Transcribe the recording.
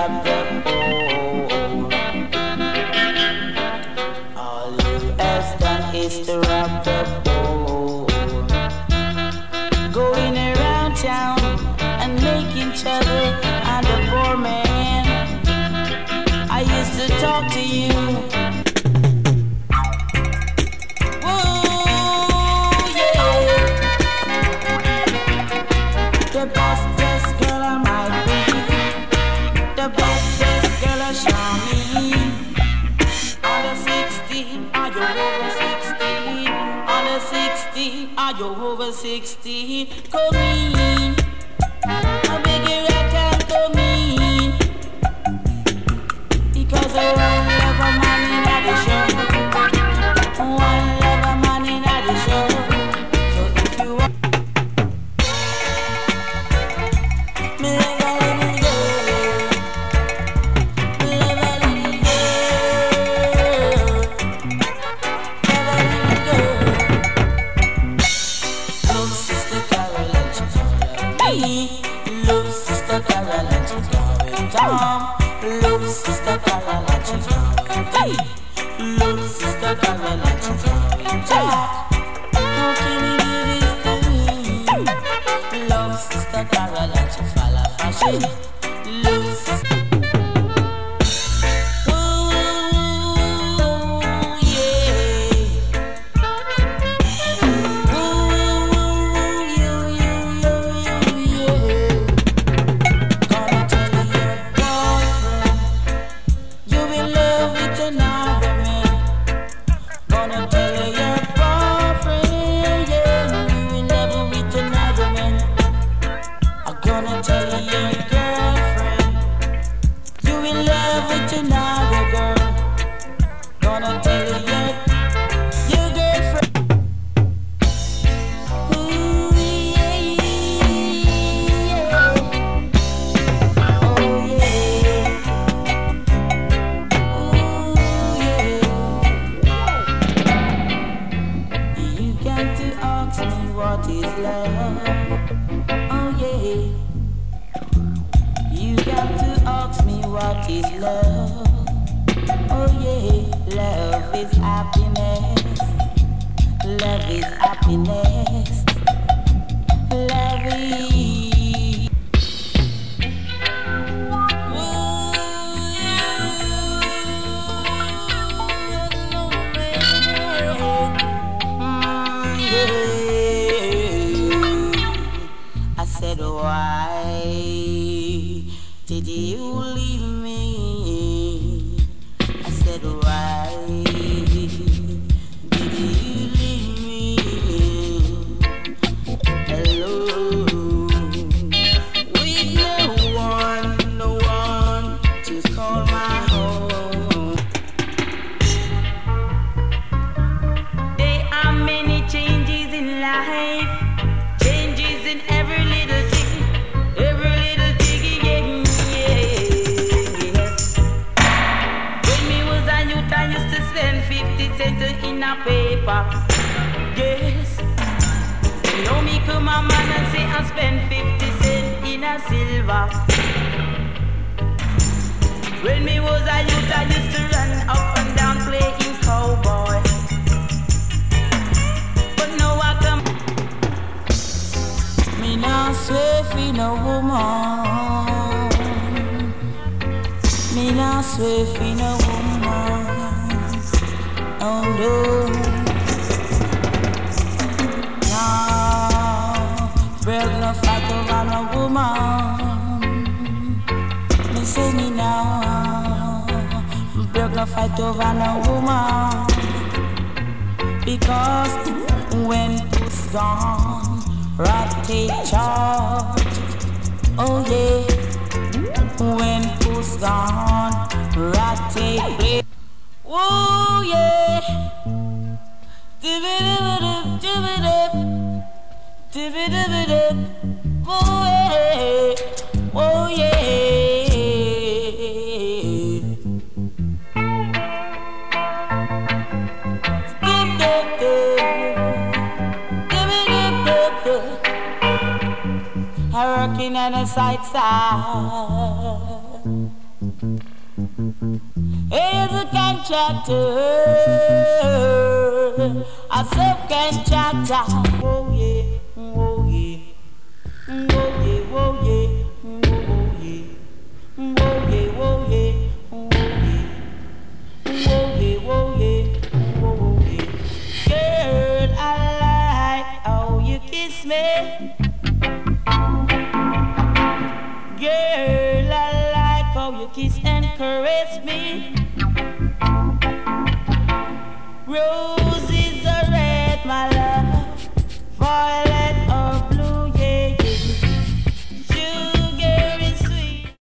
rock the boat. All you have done is to rock the boat. Going around town and making trouble and the poor man. I used to talk to you. The bestest girl I might be, the bestest girl I shall me. On the 16, are you over 16? On the 16, are you over 16? Come in, I beg you, I can't come in, because I won't love a man in the show. One love a man in the show. So if you want love Sister Carol and she's going love Sister Carol and she's going Jack. How can you do this to me? Love Sister Carol and she follow fashion. Love Sister. Working on a side. subcontractor, a subcontractor. Oh yeah, oh yeah, oh yeah, oh yeah, oh yeah, oh yeah, oh yeah, oh yeah, oh yeah, oh yeah. Girl, I like how you kiss me. Girl, I like how you kiss and caress me. Roll